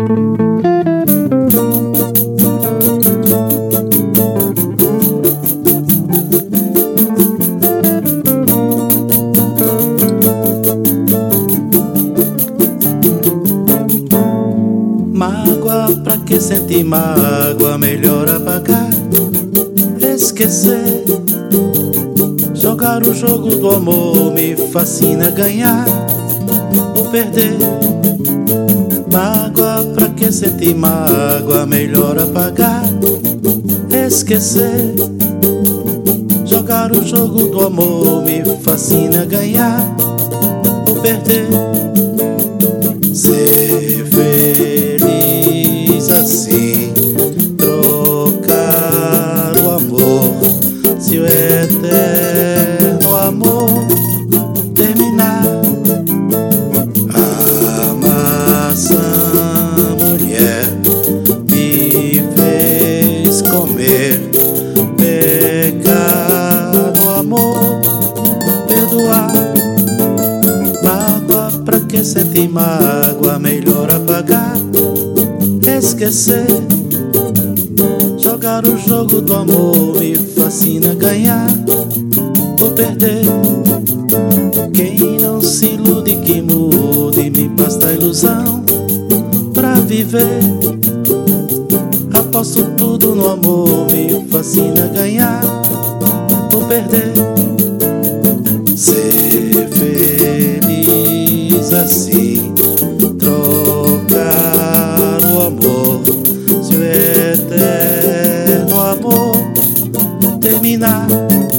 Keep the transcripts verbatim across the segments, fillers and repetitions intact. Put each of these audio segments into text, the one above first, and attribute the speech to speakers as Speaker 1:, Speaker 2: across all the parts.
Speaker 1: Mágoa, pra que sentir mágoa? Melhor apagar, esquecer. Jogar o jogo do amor me fascina, ganhar ou perder. Mágoa, pra que sentir mágoa? Melhor apagar, esquecer. Jogar o jogo do amor me fascina, ganhar ou perder. Ser feliz assim, trocar o amor, se o eterno amor terminar. Amar essa mulher me fez comer, pecar no amor, perdoar. Mágoa, pra que sentir mágoa? Melhor apagar, esquecer. Jogar o jogo do amor me fascina, ganhar ou perder. Quem não se ilude que mude, me basta a ilusão pra viver. Aposto tudo no amor, me fascina, ganhar ou perder. Ser feliz assim, trocar o amor, se o eterno amor terminar.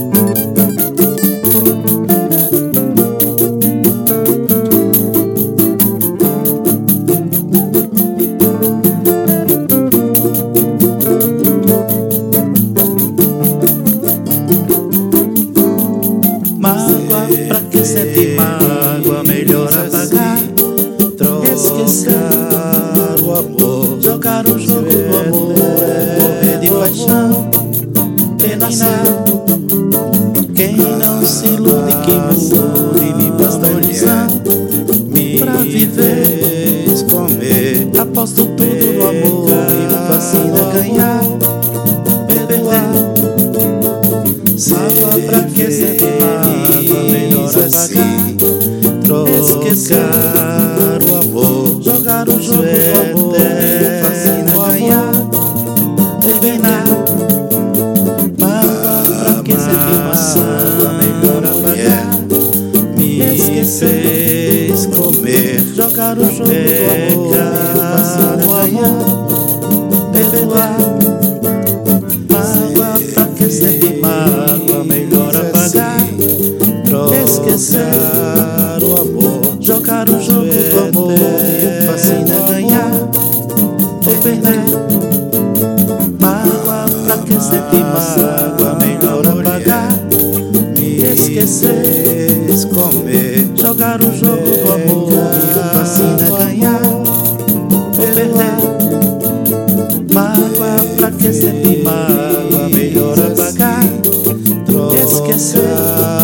Speaker 1: Mágoa, pra que sentir mágoa? Melhor apagar, esquecer o amor. Jogar o jogo do amor é morrer de paixão, renascer. Quem não se ilude que mude, me basta a ilusão pra viver, comer. Aposto tudo no amor, me fascina, ganhar, perdoar. Mágoa, pra que sentir mágoa? Melhor apagar, esquecer o amor. Jogar o jogo do amor me fascina, ganhar, terminar. Mágoa, pra que sentir mágoa? Melhor apagar, me esquecer, comer. Jogar o jogo do amor me fascina, ganhar, perdoar. Mágoa, pra que sentir mágoa? Melhor apagar, esquecer o amor. Jogar o jogo do amor me fascina, ganhar ou perder. Mágoa, pra que sentir mágoa? Melhor apagar, me esquecer, comer. Jogar o jogo do amor me fascina, ganhar ou perder. Mágoa, pra que sentir mágoa? Melhor apagar, esquecer.